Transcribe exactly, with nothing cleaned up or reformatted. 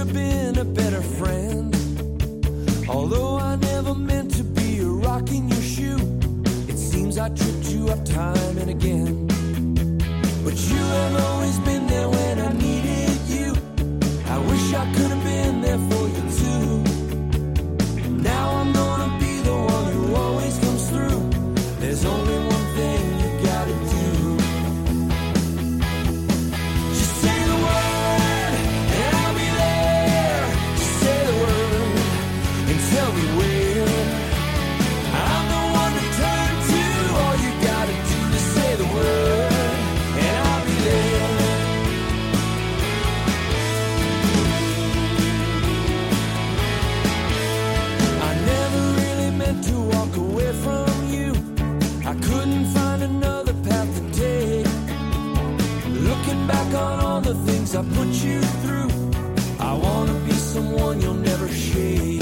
have been a better friend. Although I never meant to be a rock in your shoe, it seems I tripped you up time and again. But you have always been there when I needed you. I wish I could have been there for you too. Now I'm gonna be the one who always comes through. There's only one thing you gotta do. Just say the word and I'll be there. Just say the word and tell me where. I'm the one to turn to. All you gotta do is say the word and I'll be there. I never really meant to walk away from you. I couldn't find another path to take. Looking back on all the things I put you through, I wanna be someone you'll never shake.